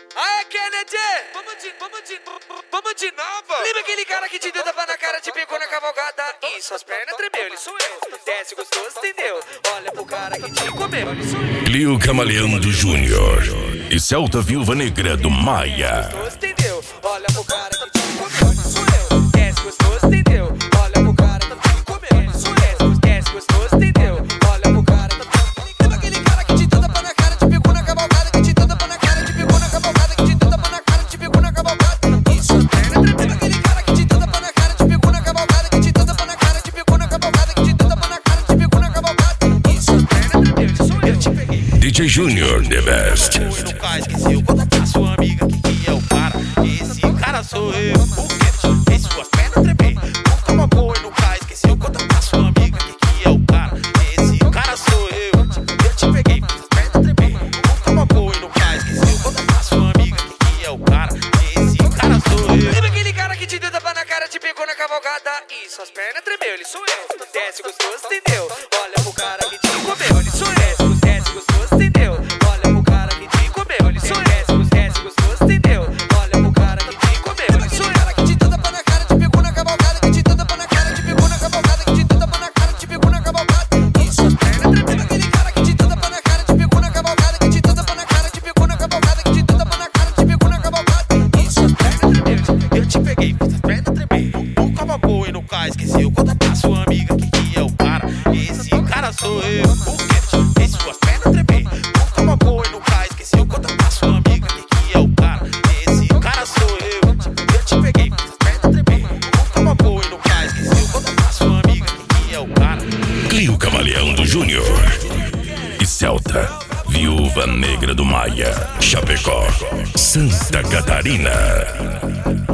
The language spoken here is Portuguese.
Aê, Kennedy! Vamos de novo! Lembra aquele cara que te deu tapa na cara, te pegou na cavalgada e suas pernas tremeu? Ele sou eu. Desce gostoso, entendeu? Olha pro cara que te comeu, ele sou eu. Clio Camaleão Júnior e Celta Viúva Negra do Maia. Gostoso, entendeu? Olha pro cara que te comeu, ele sou eu. Desce gostoso, entendeu? Olha pro cara que te comeu, ele sou eu. Desce gostoso, entendeu? Olha pro cara que te comeu. Lembra aquele cara que te deu tapa na cara, te pegou na cavalgada, que te deu tapa na cara, te pegou na cavalgada, que te deu tapa na cara, te pegou na cavalgada e suas pernas tremeu? Lembra aquele cara que te deu tapa na cara, te pegou na cavalgada, que te deu tapa na cara, te pegou na cavalgada, que te deu tapa na cara, te pegou na cavalgada e suas pernas tremeu? Ele sou eu, te peguei. DJ Júnior, the best. Nunca esqueceu, conta pra sua amiga que é o cara. Esse cara sou eu. Porque fez suas pernas tremer. Nunca mamou e nunca esqueceu, conta pra sua amiga que é o cara. Esse cara sou eu. Eu te peguei, fiz as pernas tremer. Nunca mamou e nunca esqueceu, conta pra sua amiga que é o cara. Esse cara sou eu. Lembra aquele cara que te deu tapa na cara, te pegou na cavalgada e suas pernas tremeu? Ele sou eu. Desce gostoso, entendeu? Olha pro cara que te comeu, ele sou eu. Desce gostoso, entendeu? Olha pro cara que te comeu, ele sou eu. Desce gostoso, entendeu? Olha pro cara que te comeu, ele sou eu. Cara que te deu tapa na cara, te pegou na cavalgada, que te deu tapa na cara, te pegou na cavalgada, que te deu tapa na cara, te pegou na cavalgada e suas pernas tremeu? Aquele cara que te deu tapa na cara, te pegou na cavalgada, que te deu tapa na cara, te pegou na cavalgada, que te deu tapa na cara, te pegou na cavalgada e suas pernas tremeu? Eu te peguei, fiz as pernas tremer. Nunca mamou e nunca esqueceu, conta pra sua amiga que é o cara. Esse cara sou eu. Porque fez suas pernas tremer. Nunca mamou e nunca esqueceu, conta pra sua amiga que é o cara. Esse cara sou eu. Eu te peguei, fiz as pernas tremer. Nunca mamou e nunca esqueceu, conta pra sua amiga que é o cara. Clio Camaleão Júnior e Celta Viúva Negra do Maia, Chapecó, Santa Catarina.